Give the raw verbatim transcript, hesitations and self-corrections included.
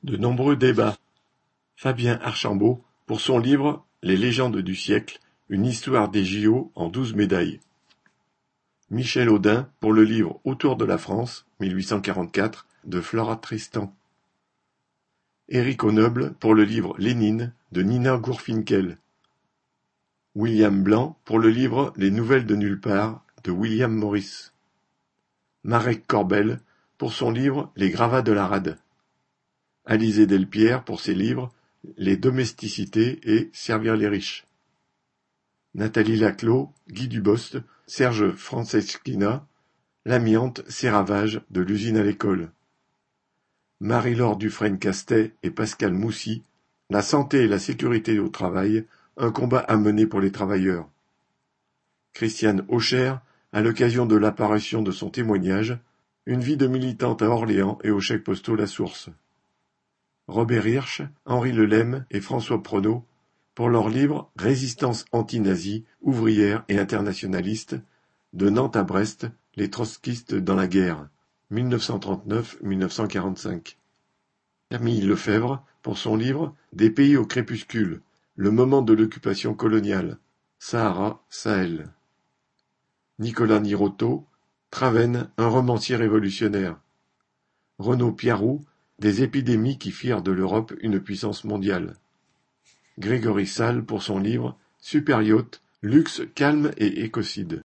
de nombreux débats. Fabien Archambault pour son livre Les légendes du siècle, une histoire des J O en douze médailles. Michel Audin pour le livre Autour de la France, mille huit cent quarante-quatre, de Flora Tristan. Éric Honoble pour le livre Lénine, de Nina Gourfinkel. William Blanc pour le livre Les Nouvelles de nulle part, de William Morris. Marek Corbel pour son livre Les gravats de la rade. Alizé Delpierre pour ses livres Les domesticités et Servir les riches. Nathalie Laclos, Guy Dubost, Serge Franceschina, L'amiante, ses ravages, de l'usine à l'école. Marie-Laure Dufresne-Castet et Pascal Moussy, La santé et la sécurité au travail, un combat à mener pour les travailleurs. Christiane Aucher, à l'occasion de l'apparition de son témoignage, Une vie de militante à Orléans et aux chèques postaux La Source. Robert Hirsch, Henri Lelemme et François Prono, pour leur livre Résistance anti-nazie, ouvrière et internationaliste, de Nantes à Brest, les trotskistes dans la guerre, mille neuf cent trente-neuf à mille neuf cent quarante-cinq. Camille Lefebvre, pour son livre Des pays au crépuscule, le moment de l'occupation coloniale, Sahara, Sahel. Nicolas Nirotto, Travène, un romancier révolutionnaire. Renaud Piarou, Des épidémies qui firent de l'Europe une puissance mondiale. Grégory Salles pour son livre Super yacht, luxe, calme et écocide.